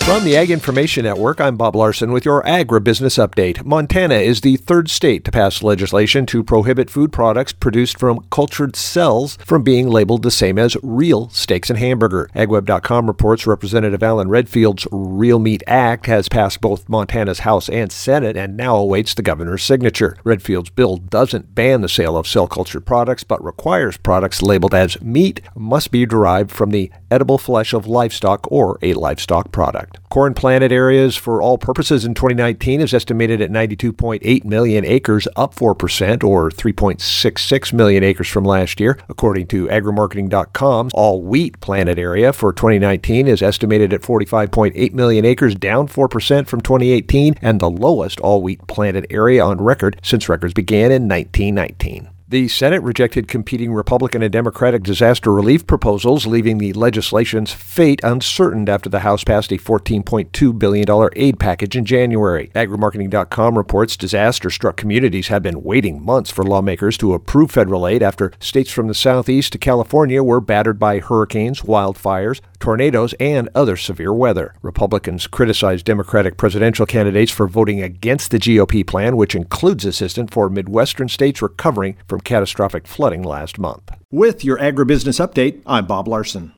From the Ag Information Network, I'm Bob Larson with your Agribusiness Update. Montana is the third state to pass legislation to prohibit food products produced from cultured cells from being labeled the same as real steaks and hamburger. AgWeb.com reports Representative Alan Redfield's Real Meat Act has passed both Montana's House and Senate and now awaits the governor's signature. Redfield's bill doesn't ban the sale of cell-cultured products, but requires products labeled as meat must be derived from the edible flesh of livestock or a livestock product. Corn planted areas for all purposes in 2019 is estimated at 92.8 million acres, up 4%, or 3.66 million acres from last year. According to agrimarketing.com, all wheat planted area for 2019 is estimated at 45.8 million acres, down 4% from 2018, and the lowest all wheat planted area on record since records began in 1919. The Senate rejected competing Republican and Democratic disaster relief proposals, leaving the legislation's fate uncertain after the House passed a $14.2 billion aid package in January. Agrimarketing.com reports disaster-struck communities have been waiting months for lawmakers to approve federal aid after states from the southeast to California were battered by hurricanes, wildfires, tornadoes, and other severe weather. Republicans criticized Democratic presidential candidates for voting against the GOP plan, which includes assistance for Midwestern states recovering from catastrophic flooding last month. With your Agribusiness Update, I'm Bob Larson.